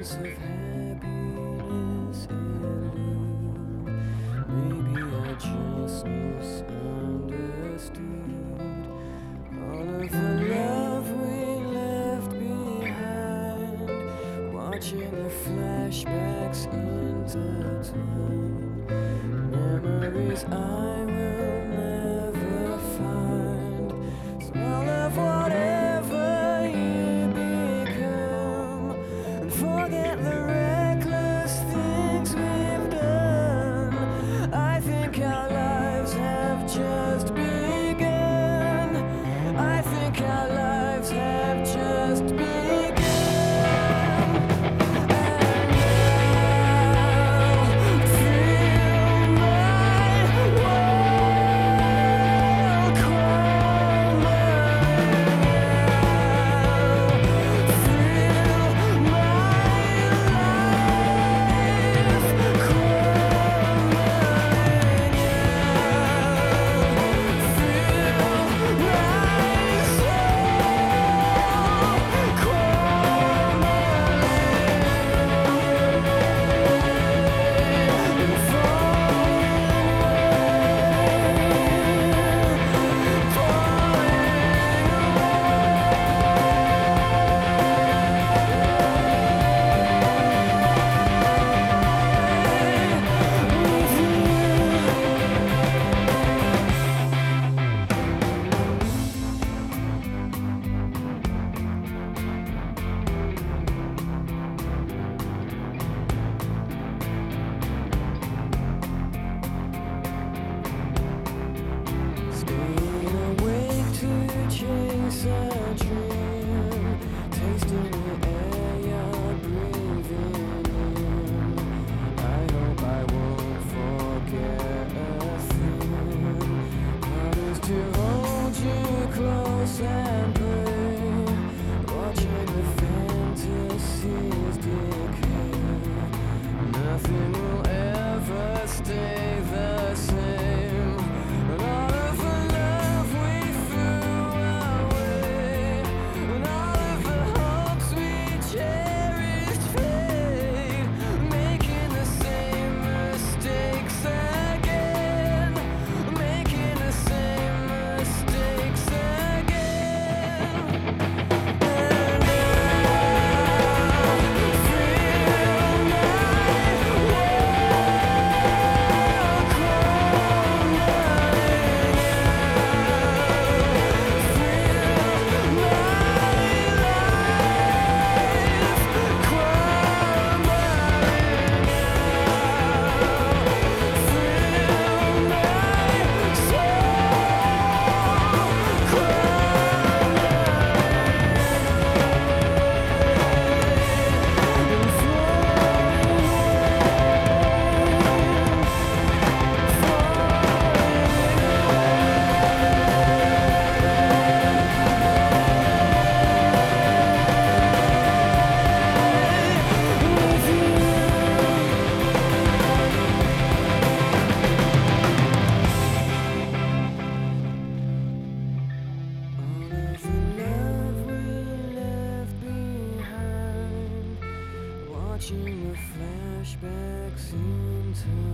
of happiness elude. Maybe I just misunderstood all of the love we left behind, watching the flashbacks intertwine, memories I will never find. Smell of whatever you become, and forget the reckless things we've done. I think our lives have just begun. I think our lives have just begun. And now feel my world crumbling. Feel my life chase a dream, tasting the air you're breathing in. I hope I won't forget a thing. That is to hold you close and pray, watching the fantasies decay. Nothing will ever stay the same. And all of the love we threw away, and all of the hopes we cherished fade, making the same mistakes again, making the same mistakes again. And now feel my world watching the flashbacks into